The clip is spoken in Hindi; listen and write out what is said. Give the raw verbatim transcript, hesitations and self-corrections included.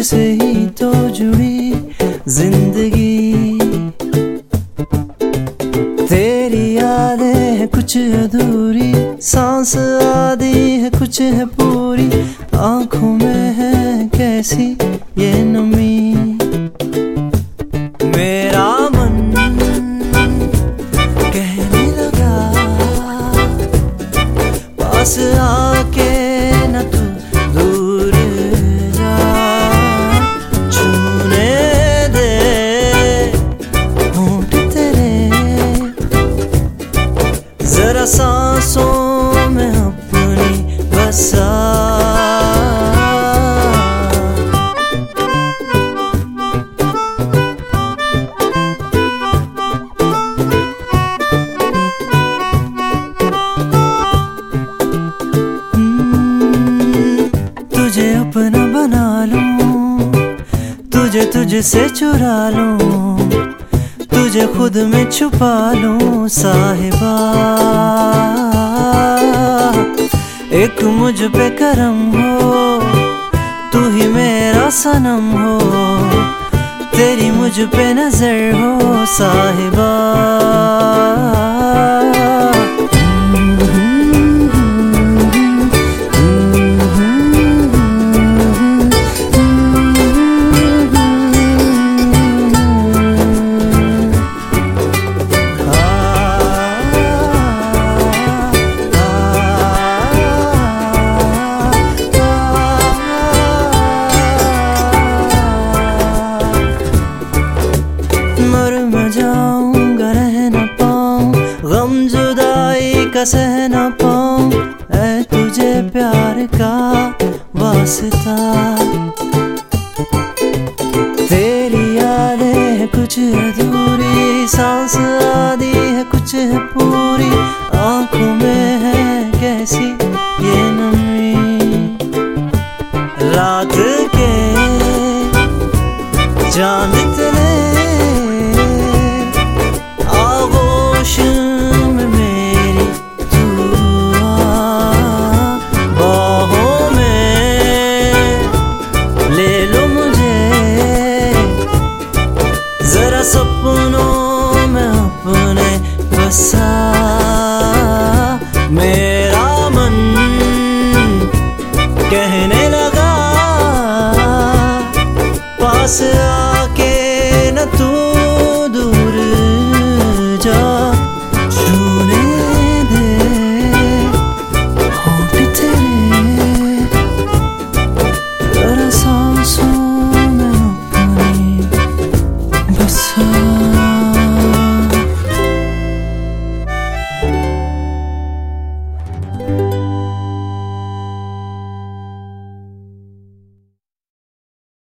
तुझसे ही तो जुड़ी जिंदगी। तेरी यादें है कुछ अधूरी, सांस आधी है कुछ है पूरी, आंखों में है कैसी ये नमी। मेरा मन कहने लगा पास आके न तू दूर जा, छूने दे होंठ तेरे जरा सांसों में अपनी बसा। तुझे अपना बना लूं, तुझे तुझसे चुरा लूं, तुझे खुद में छुपा लूं साहिबा। एक मुझ पे करम हो, तू ही मेरा सनम हो, तेरी मुझ पे नजर हो साहिबा। मर मैं जाऊंगा रह न पाऊं, गम जुदाई का सह न पाऊं, ऐ तुझे प्यार का वास्ता। तेरी यादें है कुछ अधूरी, सांस आधी है कुछ है पूरी, आंखों में है कैसी ये नमी। रात के चांद तले आगोश में मेरी तू आ, बाहों में ले लो मुझे, जरा सपनों में अपने बसा। मैं